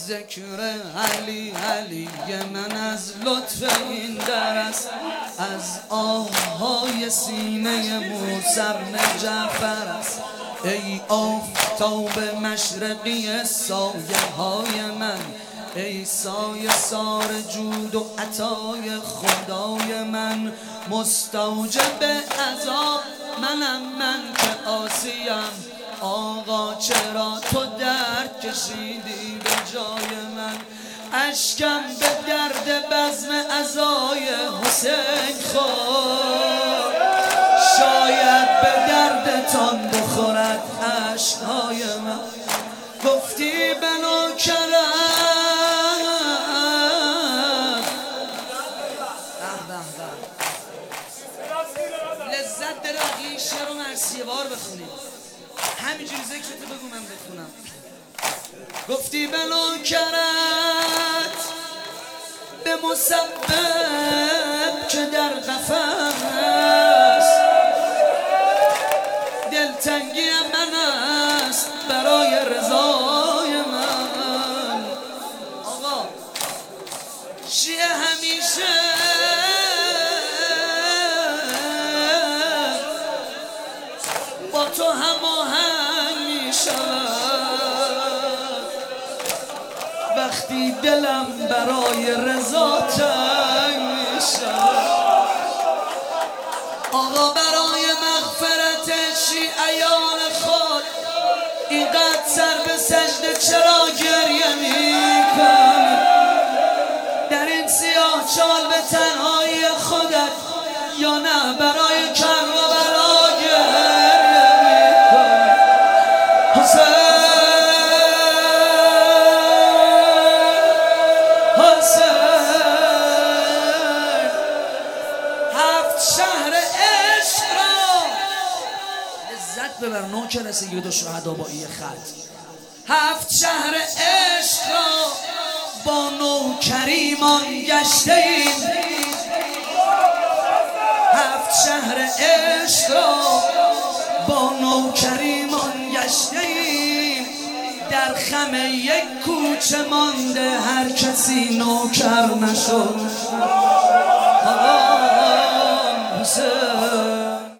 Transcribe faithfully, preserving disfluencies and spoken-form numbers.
ذکر علی علی من از لطف این در است، از آهای سینه موسی بن جعفر است. ای آفتاب مشرقی سایه های من، ای سایه سار جود و عطای خدای من. مستوجب عذاب منم من که عاصیم، آقا چرا تو درد کشیدی به جای من؟ اشکم به درد بزم عزای حسین خورد، شاید به دردتان بخورد اشکهای من. گفتی به نوکرت لذت داره این شعر رو مرثیه وار بخونیم، همینجوری ذکرتو بگو من بخونم. گفتی به نوکرت به مسبب که در قفس، دلتنگی من است برای رضای من. آقا شیعه همیشه با تو هماهنگ می شود، وقتی دلم برای رضا تنگ می شود. آقا برای مغفرت شیعیان خود اینقدر سر به سجده چرا گریه می کنی؟ در این سیاه چال به تنهایی خودت یا نه برای کر و بلا گریه می کنی؟ حسین ببر نوکر سید الشهدا با این خط. هفت شهر عشق را با نوکریمان گشته ایم، هفت شهر عشق را با نوکریمان گشته ایم. در خم یک کوچه مانده هر کسی نوکر نشد.